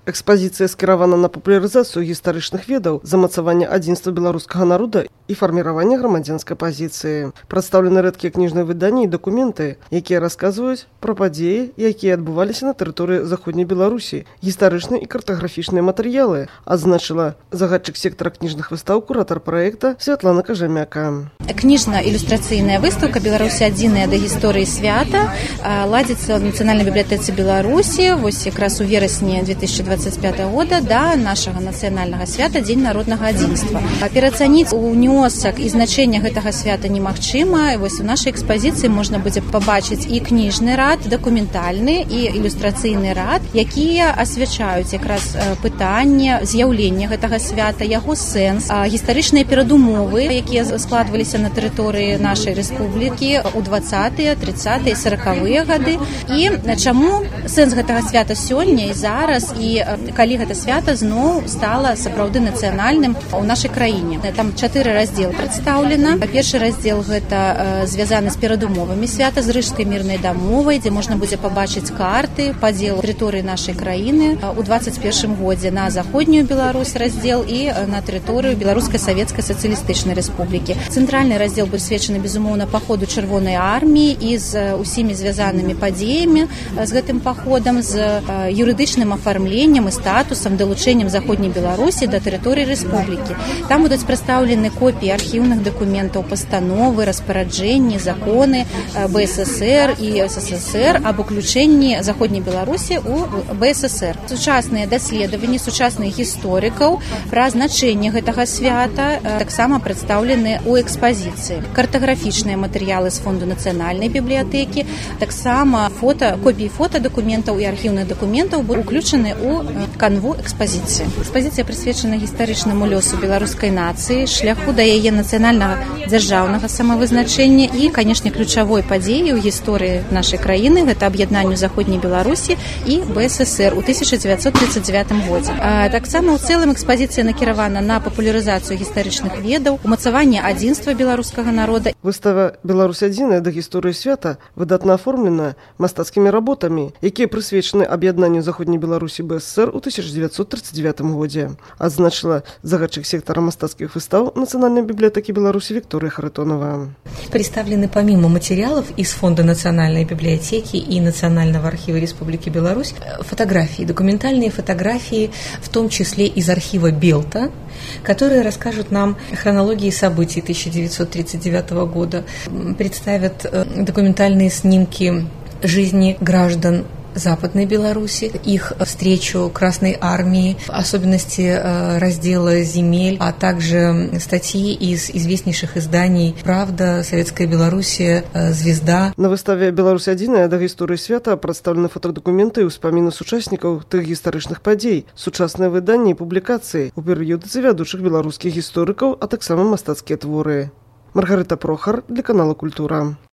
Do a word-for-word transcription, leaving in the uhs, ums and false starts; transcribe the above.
Экспазіцыя скіравана на папулярызацыю гістарычных ведаў, замацаванне адзінства беларускага народа і фарміраванне грамадзянскай пазіцыі. Прадстаўлены рэдкія кніжныя выданні і дакументы, якія расказваюць пра падзеі, якія адбываліся на тэрыторыі заходняй Беларусі, гістарычныя і картаграфічныя матэрыялы, адзначыла загадчык сектара кніжных выстаў, куратар праекта Святлана Кажамяка. Кніжна-ілюстрацыйная выстаўка «Беларусь адзіная да гісторыі свята» ладзіцца ў Нацыянальнай бібліятэцы Беларусі вось якраз у верасні две тысячи двадцать пятого года да нашага нацыянальнага свята Дзень народнага адзінства. Перацаніць унёсак і значэнне гэтага свята немагчыма. Вось у нашай экспазіцыі можна будзе пабачыць і кніжны рад, дакументальны і ілюстрацыйны рад, якія асвячаюць якраз пытанне з'яўлення гэтага свята, яго сэнс, гістарычныя перадумовы, якія складваліся на тэрыторыі нашай рэспублікі ў двадцатыя, трыццатыя, саракавыя гады. І чаму сэнс гэтага свята сёння і зараз, і калі гэта свята зноў стала сапраўды нацыянальным у нашай краіне. Там чатыры раздзелы прадстаўлена. Першы раздзел гэта звязаны з перадумовамі свята, з рыжскай мірнай дамовай, дзе можна будзе пабачыць карты падзелу тэрыторыі нашай краіны у двадцать першым годзе на заходнюю Беларусь раздзел і на тэрыторыю Беларускай савецкай сацыялістычнай рэспублікі. Цэнтральны раздзел прысвечаны, безумоўна, паходу Чырвонай арміі і з усімі звязанымі падзеямі з гэтым паходам, з юрыдычным афармленнем і статусам, далучэннем заходняй Беларусі да тэрыторыі рэспублікі. Там будуць прадстаўлены копіі архіўных дакументаў, пастановы, распараджэнні, законы бэ эс эс эр і эс эс эс эр аб уключэнні заходняй Беларусі ў бэ эс эс эр. Сучасныя даследаванні сучасных гісторыкаў пра значэнне гэтага свята таксама прадстаўлены ў экспазіцыі. Картаграфічныя матэрыялы з фонду нацыянальнай бібліятэкі, таксама фота, копіі фотадакументаў і архіўных дакументаў будуць уключаны ў канву экспазіцыі. Экспазіцыя прысвечана гістарычнаму лёсу беларускай нацыі, шляху да яе нацыянальнага дзяржаўнага самавызначэння і, канешне, ключавой падзеі ў гісторыі нашай краіны, гэта аб'яднанню заходняй Беларусі і бэ эс эс эр у тысяча дзевяцьсот тридцать девятым годзе. А таксама ў цэлым экспазіцыя накіравана на папулярызацыю гістарычных ведаў, умацаванне адзінства беларускага народа. Выстава «Беларусь адзіная да гісторыі свята» выдатна аформлена мастацкімі работамі, якія прысвечаны аб'яднанню заходняй Беларусі бэ эс эс эр у тысяча девятьсот тридцать девятым годзе, адзначыла загадчык сектара мастацкіх выстаў Нацыянальнай бібліятэкі Беларусі Виктория Харитонова. Представлены помимо материалов из Фонда национальной библиотеки и Национального архива Республики Беларусь фотографии, документальные фотографии, в том числе из архива Белта, которые расскажут нам о хронологии событий тысяча девятьсот тридцать девятого года, представят документальные снимки жизни граждан Западной Беларуси, их встречу Красной Армии, особенности раздела земель, а также статьи из известнейших изданий «Правда», «Советская Белоруссия», «Звезда». На выставе «Беларусь адзіная да гісторыі свята» прадстаўлены фотадакументы і ўспаміны сучаснікаў тых гістарычных падзей, сучасныя выданні і публікацыі у перыёдыцы вядучых беларускіх гісторыкаў, а таксама мастацкія творы. Маргарыта Прохар для канала «Культура».